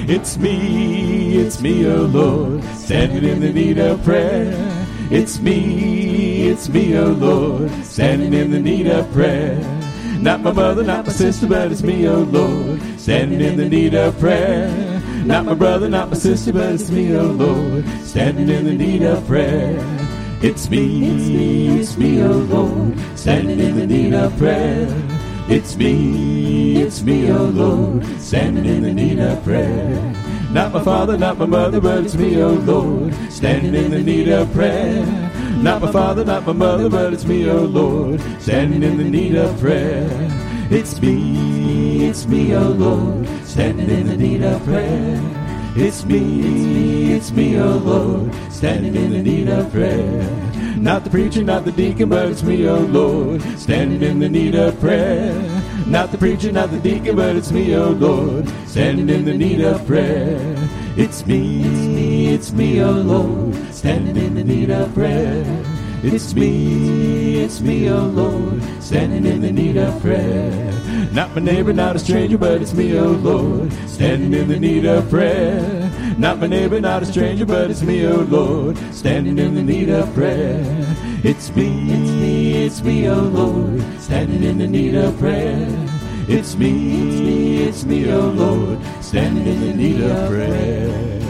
It's me, oh Lord, standing in the need of prayer. It's me, oh Lord, standing in the need of prayer. Not my mother, not my sister, but it's me, oh Lord, standing in the need of prayer. Not my brother, not my sister, but it's me, oh Lord, standing in the need of prayer. It's me, oh Lord, standing in the need of prayer. It's me, oh Lord, standing in the need of prayer. Not my father, not my mother, but it's me, oh Lord, standing in the need of prayer. Not my father, not my mother, but it's me, oh Lord, standing in the need of prayer. It's me, oh Lord, standing in the need of prayer. It's me, oh Lord, standing in the need of prayer. Not the preacher, not the deacon, but it's me, oh Lord, standing in the need of prayer. Not the preacher, not the deacon, but it's me, oh Lord, standing in the need of prayer. It's me, oh Lord, standing in the need of prayer. It's me, oh Lord, standing in the need of prayer. Not my neighbor, not a stranger, but it's me, oh Lord, standing in the need of prayer. Not my neighbor, not a stranger, but it's me, oh Lord, standing in the need of prayer. It's me, oh Lord, standing in the need of prayer. It's me, oh Lord, standing in the need of prayer.